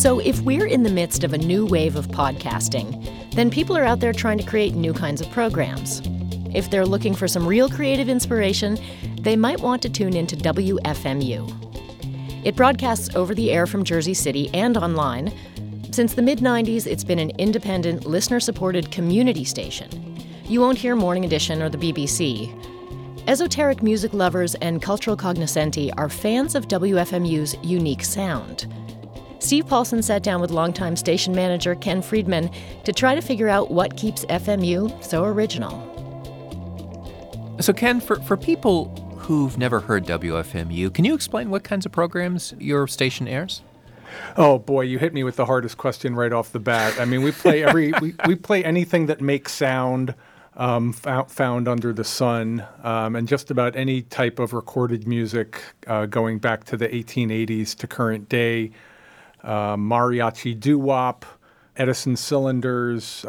So if we're in the midst of a new wave of podcasting, then people are out there trying to create new kinds of programs. If they're looking for some real creative inspiration, they might want to tune into WFMU. It broadcasts over the air from Jersey City and online. Since the mid-90s, it's been an independent, listener-supported community station. You won't hear Morning Edition or the BBC. Esoteric music lovers and cultural cognoscenti are fans of WFMU's unique sound. Steve Paulson sat down with longtime station manager Ken Friedman to try to figure out what keeps FMU so original. So Ken, for people who've never heard WFMU, can you explain what kinds of programs your station airs? Oh boy, you hit me with the hardest question right off the bat. I mean, we play we play anything that makes sound found under the sun, and just about any type of recorded music going back to the 1880s to current day. Mariachi doo-wop, Edison cylinders,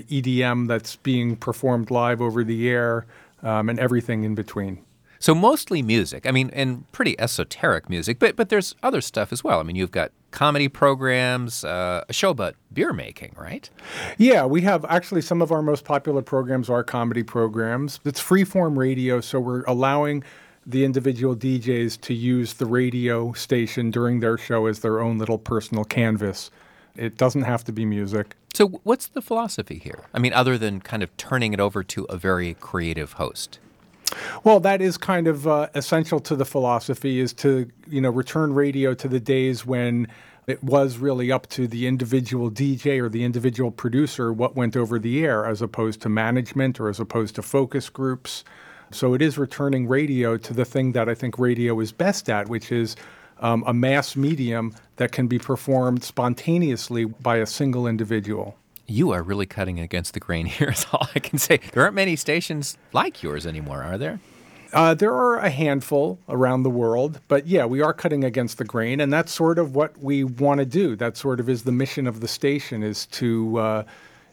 EDM that's being performed live over the air, and everything in between. So mostly music, I mean, and pretty esoteric music, but there's other stuff as well. I mean, you've got comedy programs, a show about beer making, right? Yeah, we have actually some of our most popular programs are comedy programs. It's freeform radio, so we're allowing the individual DJs to use the radio station during their show as their own little personal canvas. It doesn't have to be music. So what's the philosophy here? I mean, other than kind of turning it over to a very creative host? Well, that is kind of essential to the philosophy, is to, return radio to the days when it was really up to the individual DJ or the individual producer what went over the air, as opposed to management or as opposed to focus groups. So it is returning radio to the thing that I think radio is best at, which is a mass medium that can be performed spontaneously by a single individual. You are really cutting against the grain here is all I can say. There aren't many stations like yours anymore, are there? There are a handful around the world, but yeah, we are cutting against the grain, and that's sort of what we want to do. That sort of is the mission of the station, is to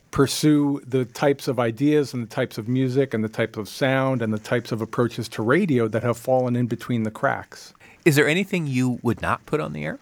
pursue the types of ideas and the types of music and the type of sound and the types of approaches to radio that have fallen in between the cracks. Is there anything you would not put on the air?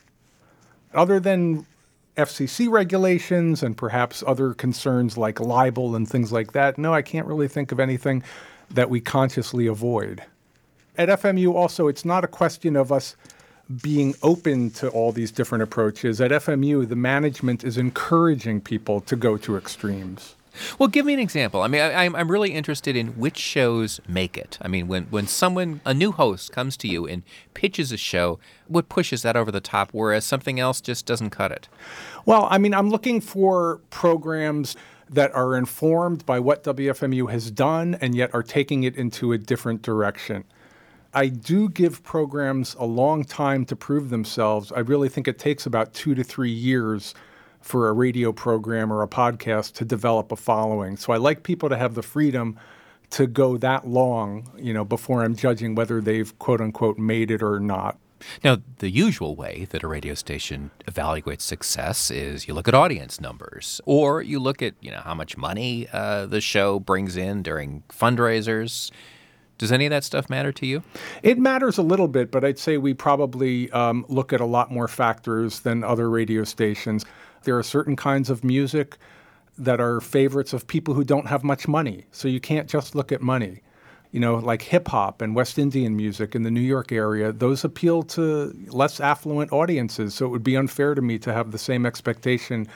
Other than FCC regulations and perhaps other concerns like libel and things like that, no, I can't really think of anything that we consciously avoid. At FMU also, it's not a question of us being open to all these different approaches. At FMU, the management is encouraging people to go to extremes. Well, give me an example. I mean, I'm really interested in which shows make it. I mean, when someone, a new host, comes to you and pitches a show, what pushes that over the top, whereas something else just doesn't cut it? Well, I mean, I'm looking for programs that are informed by what WFMU has done and yet are taking it into a different direction. I do give programs a long time to prove themselves. I really think it takes about 2 to 3 years for a radio program or a podcast to develop a following. So I like people to have the freedom to go that long, before I'm judging whether they've, quote unquote, made it or not. Now, the usual way that a radio station evaluates success is you look at audience numbers, or you look at, how much money the show brings in during fundraisers. Does any of that stuff matter to you? It matters a little bit, but I'd say we probably look at a lot more factors than other radio stations. There are certain kinds of music that are favorites of people who don't have much money. So you can't just look at money. Like hip-hop and West Indian music in the New York area, those appeal to less affluent audiences. So it would be unfair to me to have the same expectation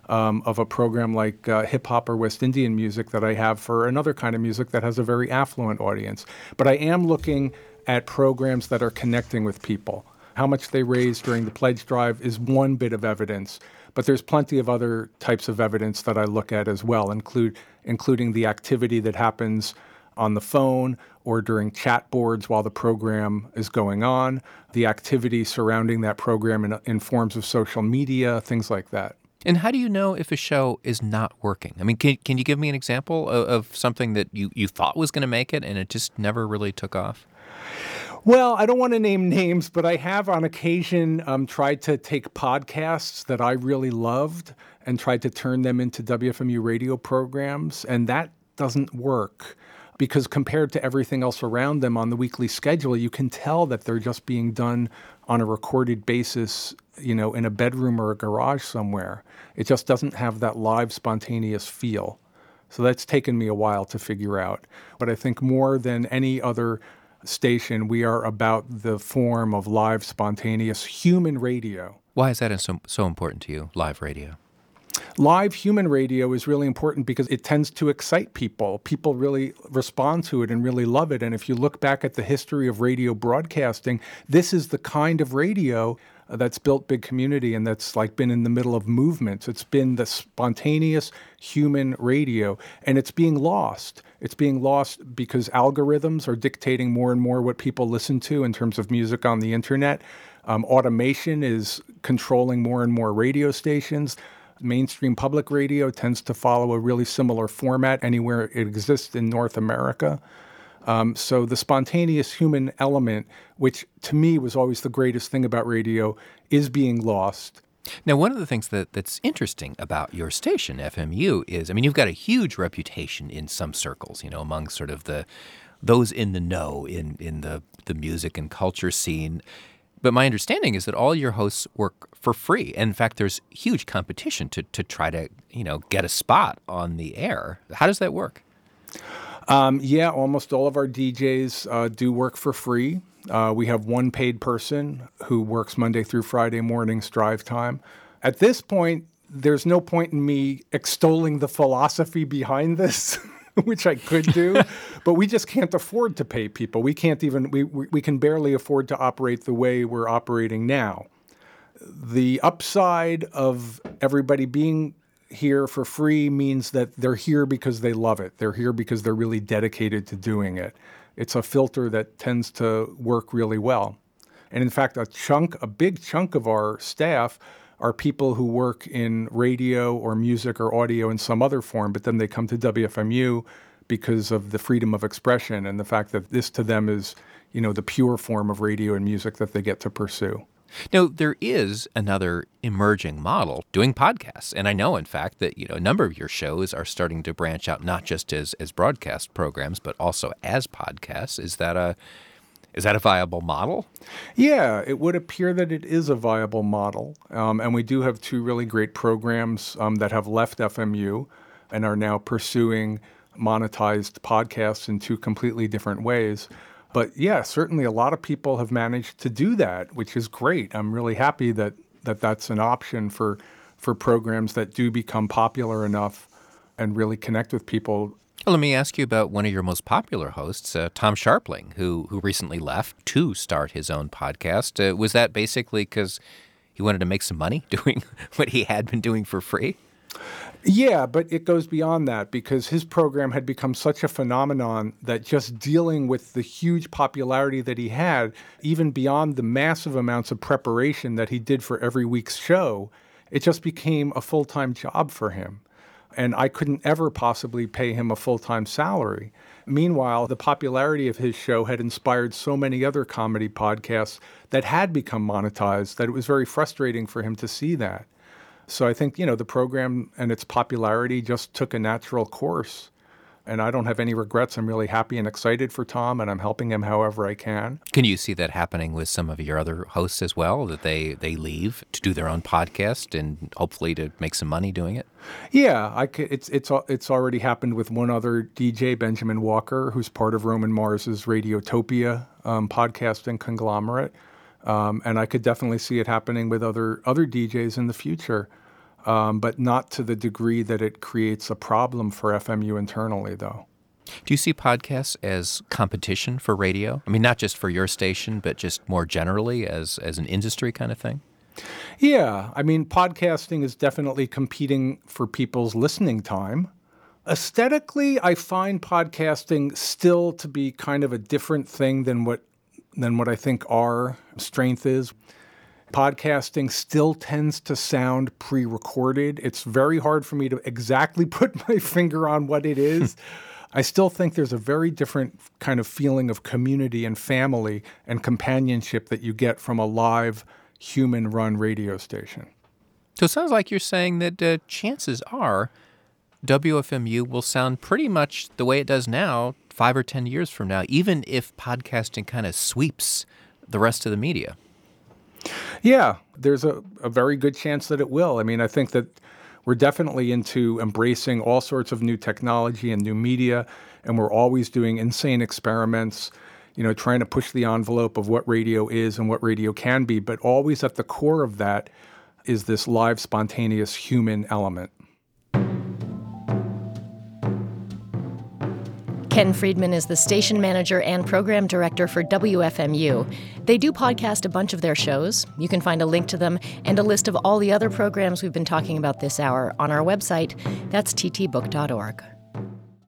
of a program like hip-hop or West Indian music that I have for another kind of music that has a very affluent audience. But I am looking at programs that are connecting with people. How much they raise during the pledge drive is one bit of evidence. But there's plenty of other types of evidence that I look at as well, including the activity that happens on the phone or during chat boards while the program is going on, the activity surrounding that program in forms of social media, things like that. And how do you know if a show is not working? I mean, can you give me an example of something that you thought was going to make it and it just never really took off? Well, I don't want to name names, but I have on occasion tried to take podcasts that I really loved and tried to turn them into WFMU radio programs, and that doesn't work. because compared to everything else around them on the weekly schedule, you can tell that they're just being done on a recorded basis, in a bedroom or a garage somewhere. It just doesn't have that live, spontaneous feel. So that's taken me a while to figure out. But I think more than any other station, we are about the form of live, spontaneous human radio. Why is that so important to you, live radio? Live human radio is really important because it tends to excite people. People really respond to it and really love it. And if you look back at the history of radio broadcasting, this is the kind of radio that's built big community and that's been in the middle of movements. It's been the spontaneous human radio, and it's being lost. It's being lost because algorithms are dictating more and more what people listen to in terms of music on the internet. Automation is controlling more and more radio stations. Mainstream public radio tends to follow a really similar format anywhere it exists in North America. So the spontaneous human element, which to me was always the greatest thing about radio, is being lost. Now, one of the things that's interesting about your station, FMU, is, you've got a huge reputation in some circles, among sort of those in the know in the music and culture scene. But my understanding is that all your hosts work for free. And in fact, there's huge competition to try to, get a spot on the air. How does that work? Almost all of our DJs do work for free. We have one paid person who works Monday through Friday mornings drive time. At this point, there's no point in me extolling the philosophy behind this, which I could do, but we just can't afford to pay people. We can't even, we can barely afford to operate the way we're operating now. The upside of everybody being here for free means that they're here because they love it. They're here because they're really dedicated to doing it. It's a filter that tends to work really well. And in fact, a big chunk of our staff are people who work in radio or music or audio in some other form, but then they come to WFMU because of the freedom of expression and the fact that this to them is, the pure form of radio and music that they get to pursue. Now, there is another emerging model doing podcasts. And I know, in fact, that a number of your shows are starting to branch out not just as broadcast programs, but also as podcasts. Is that a viable model? Yeah, it would appear that it is a viable model. And we do have two really great programs that have left FMU and are now pursuing monetized podcasts in two completely different ways. But yeah, certainly a lot of people have managed to do that, which is great. I'm really happy that that's an option for programs that do become popular enough and really connect with people. Well, let me ask you about one of your most popular hosts, Tom Scharpling, who recently left to start his own podcast. Was that basically because he wanted to make some money doing what he had been doing for free? Yeah, but it goes beyond that because his program had become such a phenomenon that just dealing with the huge popularity that he had, even beyond the massive amounts of preparation that he did for every week's show, it just became a full-time job for him. And I couldn't ever possibly pay him a full-time salary. Meanwhile, the popularity of his show had inspired so many other comedy podcasts that had become monetized that it was very frustrating for him to see that. So I think, the program and its popularity just took a natural course. And I don't have any regrets. I'm really happy and excited for Tom, and I'm helping him however I can. Can you see that happening with some of your other hosts as well, that they leave to do their own podcast and hopefully to make some money doing it? Yeah, it's already happened with one other DJ, Benjamin Walker, who's part of Roman Mars's Radiotopia podcasting conglomerate. And I could definitely see it happening with other DJs in the future, but not to the degree that it creates a problem for FMU internally, though. Do you see podcasts as competition for radio? Not just for your station, but just more generally as an industry kind of thing? Yeah. Podcasting is definitely competing for people's listening time. Aesthetically, I find podcasting still to be kind of a different thing than what I think our strength is. Podcasting still tends to sound pre-recorded. It's very hard for me to exactly put my finger on what it is. I still think there's a very different kind of feeling of community and family and companionship that you get from a live, human-run radio station. So it sounds like you're saying that chances are WFMU will sound pretty much the way it does now 5 or 10 years from now, even if podcasting kind of sweeps the rest of the media? Yeah, there's a very good chance that it will. I mean, I think that we're definitely into embracing all sorts of new technology and new media, and we're always doing insane experiments, trying to push the envelope of what radio is and what radio can be. But always at the core of that is this live, spontaneous human element. Ken Friedman is the station manager and program director for WFMU. They do podcast a bunch of their shows. You can find a link to them and a list of all the other programs we've been talking about this hour on our website. That's ttbook.org.